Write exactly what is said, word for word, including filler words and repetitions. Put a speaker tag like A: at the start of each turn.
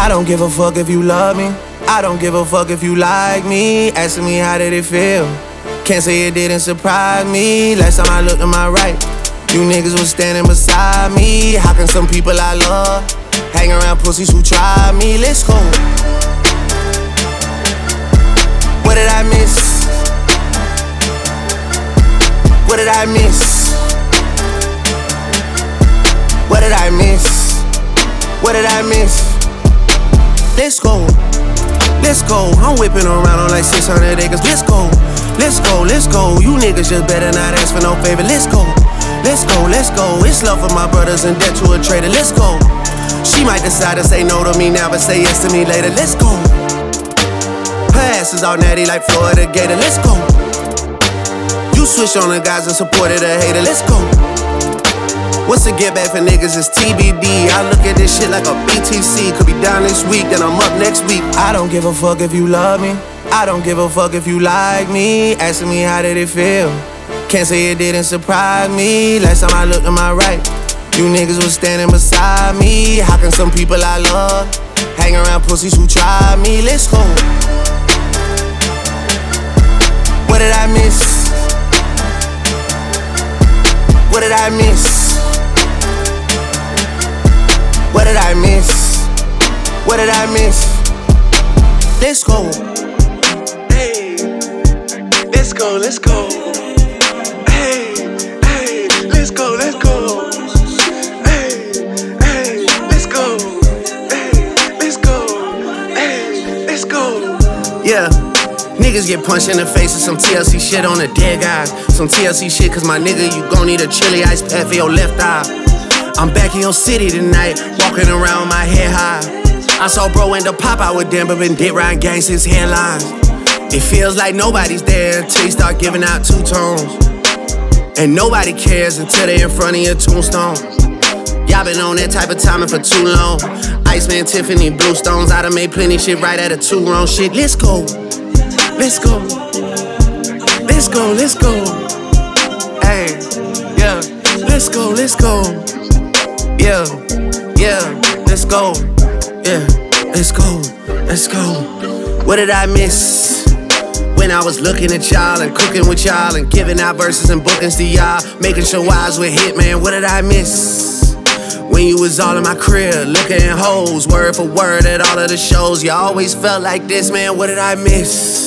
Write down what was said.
A: I don't give a fuck if you love me. I don't give a fuck if you like me. Asking me how did it feel. Can't say it didn't surprise me. Last time I looked to my right, you niggas was standing beside me. How can some people I love hang around pussies who try me? Let's go. What did I miss? What did I miss? What did I miss? What did I miss? Let's go. Let's go. I'm whipping around on like six hundred acres. Let's go. Let's go. Let's go. You niggas just better not ask for no favor. Let's go. Let's go. Let's go. It's love for my brothers and debt to a traitor. Let's go. She might decide to say no to me now, but say yes to me later. Let's go. Her ass is all natty like Florida Gator. Let's go. You switch on the guys and supported a hater. Let's go. What's the get back for niggas is T B D. I look at this shit like a B T C. Could be down this week, then I'm up next week. I don't give a fuck if you love me. I don't give a fuck if you like me. Asking me how did it feel. Can't say it didn't surprise me. Last time I looked to my right, you niggas was standing beside me. How can some people I love hang around pussies who try me? Let's go. What did I miss? What did I miss? What did I miss? What did I miss? Let's go.
B: Hey, let's go, let's go. Hey, hey, let's go, let's go. Hey, hey, let's go. Hey, let's go. Hey, let's go.
A: Yeah. Niggas get punched in the face with some T L C shit on the dead guys. Some T L C shit, cause my nigga, you gon' need a chili ice pack for your left eye. I'm back in your city tonight, walking around with my head high. I saw bro end up pop out with them, but been dick riding gang since headlines. It feels like nobody's there until you start giving out two tones. And nobody cares until they in front of your tombstone. Y'all been on that type of timing for too long. Iceman, Tiffany, Bluestones, I done made plenty shit right at a two wrong shit. Let's go. Let's go. Let's go, let's go. Hey, yeah. Let's go, let's go. Yeah, yeah. Let's go. Yeah, let's go. Let's go. What did I miss? When I was looking at y'all and cooking with y'all and giving out verses and bookings to y'all, making sure I was with Hitman. What did I miss? When you was all in my crib, looking at hoes, word for word at all of the shows. You always felt like this, man. What did I miss?